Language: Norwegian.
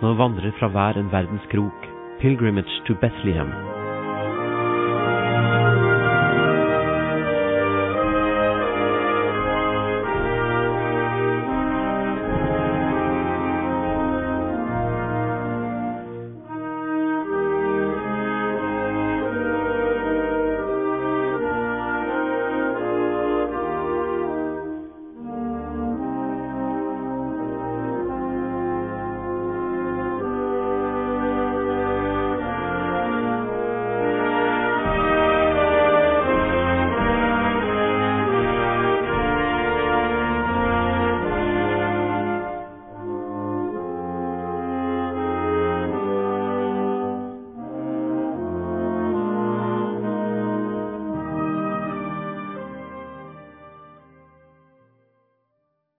Nå vandrer fra hver en verdens krok, Pilgrimage to Bethlehem.